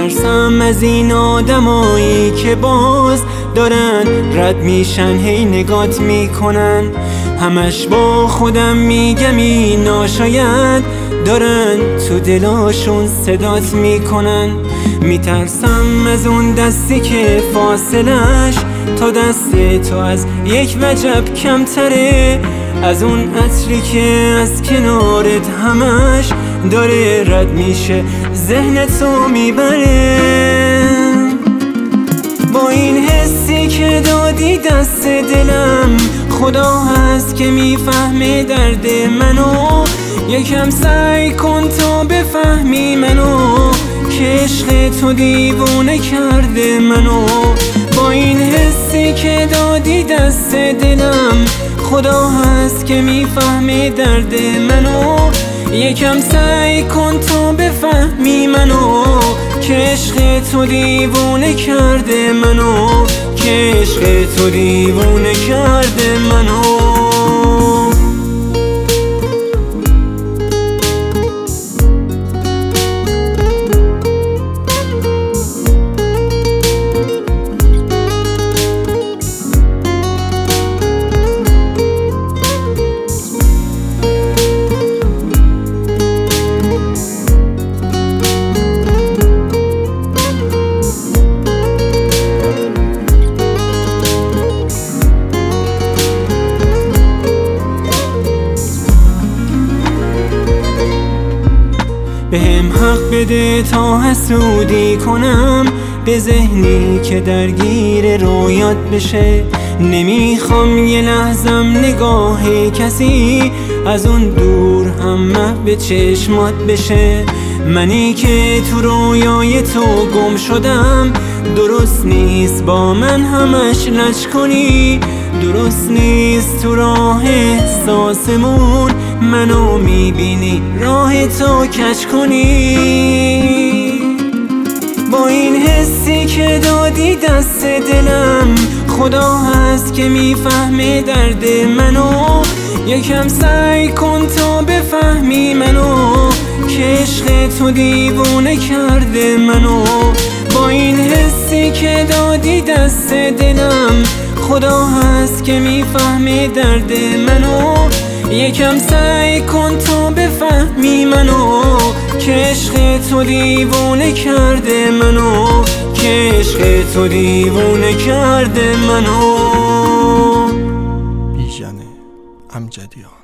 میترسم از این آدمایی که باز دارن رد میشن، هی نگات میکنن. همش با خودم میگم اینا شاید دارن تو دلاشون صدات میکنن. میترسم از اون دستی که فاصلش تا دست تو از یک وجب کمتره، از اون عطری که از کنارت همش داره رد میشه ذهنتو میبره. با این حسی که دادی دست دلم، خدا هست که میفهمه درد منو. یکم سعی کن تا بفهمی منو، که عشق تو دیوونه کرده منو. با این حسی که دادی دست دلم، خدا هست که میفهمه درد منو. یکم سعی کن تا بفهمی منو، که عشق تو دیوونه کرده منو، که عشق تو دیوونه کرده منو. بهم حق بده تا حسودی کنم به ذهنی که درگیر رویات بشه. نمیخوام یه لحظم نگاه کسی از اون دور هم به چشمات بشه. منی که تو رویای تو گم شدم، درست نیست با من همش لج کنی. درست نیست تو راه احساسمون منو میبینی راه تو کج کنی. با این حسی که دادی دست دلم، خدا هست که میفهمه درد منو. یکم سعی کن تا بفهمی منو، که عشق تو دیوونه کرده منو. با این حسی که دادی دست دلم، خدا هست که میفهمه درد منو. یکم سعی کن تا بفهمی منو، که عشق تو دیوونه کرده منو، که عشق تو دیوونه کرده منو. بیژن امجدیان.